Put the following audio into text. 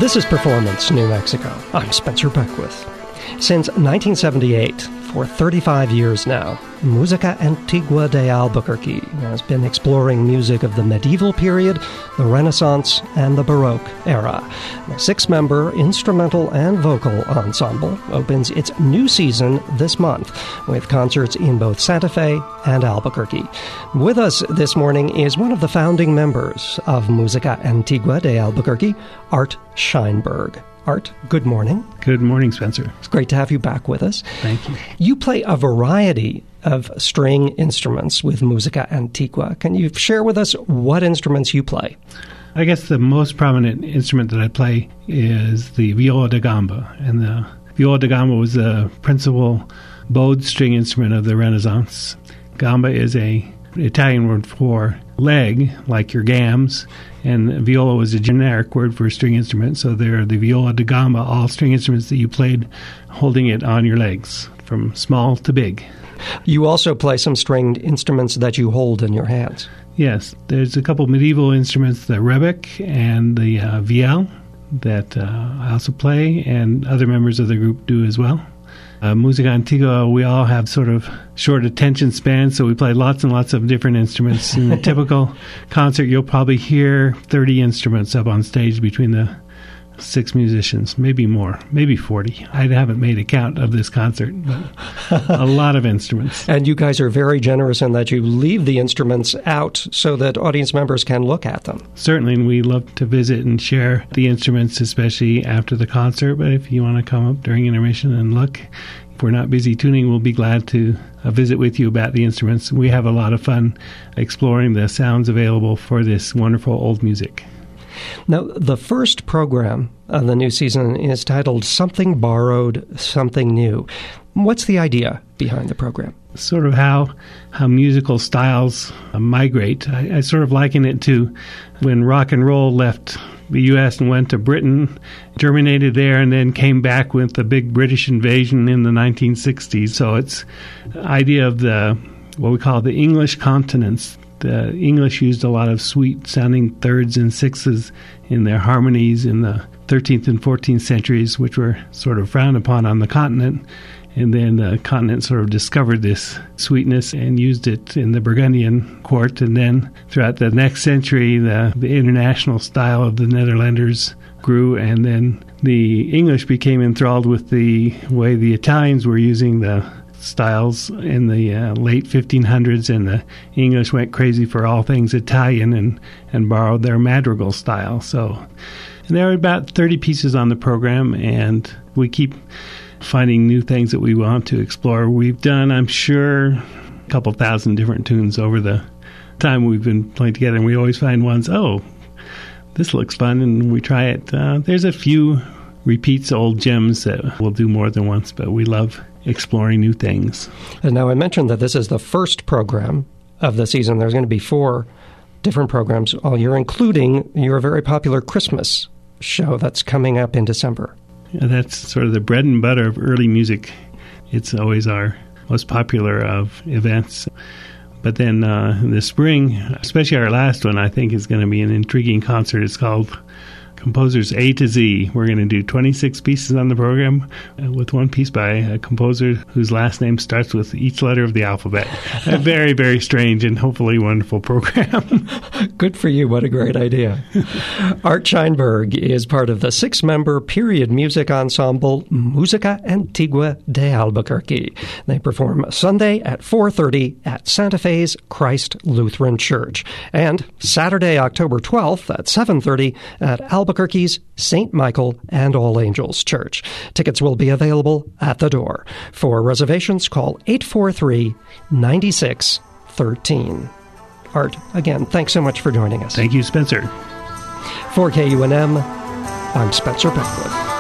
This is Performance New Mexico. I'm Spencer Beckwith. Since 1978, for 35 years now, Música Antigua de Albuquerque has been exploring music of the medieval period, the Renaissance, and the Baroque era. The 6-member instrumental and vocal ensemble opens its new season this month with concerts in both Santa Fe and Albuquerque. With us this morning is one of the founding members of Música Antigua de Albuquerque, Art Scheinberg. Art, good morning. Good morning, Spencer. It's great to have you back with us. Thank you. You play a variety of string instruments with Música Antigua. Can you share with us what instruments you play? I guess the most prominent instrument that I play is the viola da gamba. And the viola da gamba was the principal bowed string instrument of the Renaissance. Gamba is an Italian word for leg, like your gams, and viola was a generic word for a string instrument, so they're the viola da gamba, all string instruments that you played holding it on your legs, from small to big. You also play some stringed instruments that you hold in your hands. Yes, there's a couple medieval instruments, the rebec and the vielle, that I also play, and other members of the group do as well. Música Antigua, we all have sort of short attention spans, so we play lots and lots of different instruments. In a typical concert, you'll probably hear 30 instruments up on stage between the 6 musicians, maybe more, maybe 40. I haven't made a count of this concert, but a lot of instruments. And you guys are very generous in that you leave the instruments out so that audience members can look at them. Certainly, and we love to visit and share the instruments, especially after the concert. But if you want to come up during intermission and look, if we're not busy tuning, we'll be glad to visit with you about the instruments. We have a lot of fun exploring the sounds available for this wonderful old music. Now, the first program of the new season is titled Something Borrowed, Something New. What's the idea behind the program? Sort of how musical styles migrate. I sort of liken it to when rock and roll left the U.S. and went to Britain, germinated there, and then came back with the big British invasion in the 1960s. So it's the idea of what we call the English continents. The English used a lot of sweet-sounding thirds and sixths in their harmonies in the 13th and 14th centuries, which were sort of frowned upon on the continent. And then the continent sort of discovered this sweetness and used it in the Burgundian court. And then throughout the next century, the international style of the Netherlanders grew, and then the English became enthralled with the way the Italians were using the styles in the late 1500s, and the English went crazy for all things Italian and borrowed their madrigal style. So there are about 30 pieces on the program, and we keep finding new things that we want to explore. We've done, I'm sure, a couple thousand different tunes over the time we've been playing together, and we always find ones, oh, this looks fun, and we try it. There's a few repeats, old gems that we'll do more than once, but we love exploring new things. And now I mentioned that this is the first program of the season. There's going to be 4 different programs all year, including your very popular Christmas show that's coming up in December. That's sort of the bread and butter of early music. It's always our most popular of events. But then in the spring, especially our last one, I think is going to be an intriguing concert. It's called Composers A to Z. We're going to do 26 pieces on the program with one piece by a composer whose last name starts with each letter of the alphabet. A very, very strange and hopefully wonderful program. Good for you. What a great idea. Art Scheinberg is part of the 6-member period music ensemble Música Antigua de Albuquerque. They perform Sunday at 4:30 at Santa Fe's Christ Lutheran Church, and Saturday, October 12th at 7:30 at Albuquerque's St. Michael and All Angels Church. Tickets will be available at the door. For reservations, call 843-9613. Art, again, thanks so much for joining us. Thank you, Spencer. For KUNM, I'm Spencer Beckwith.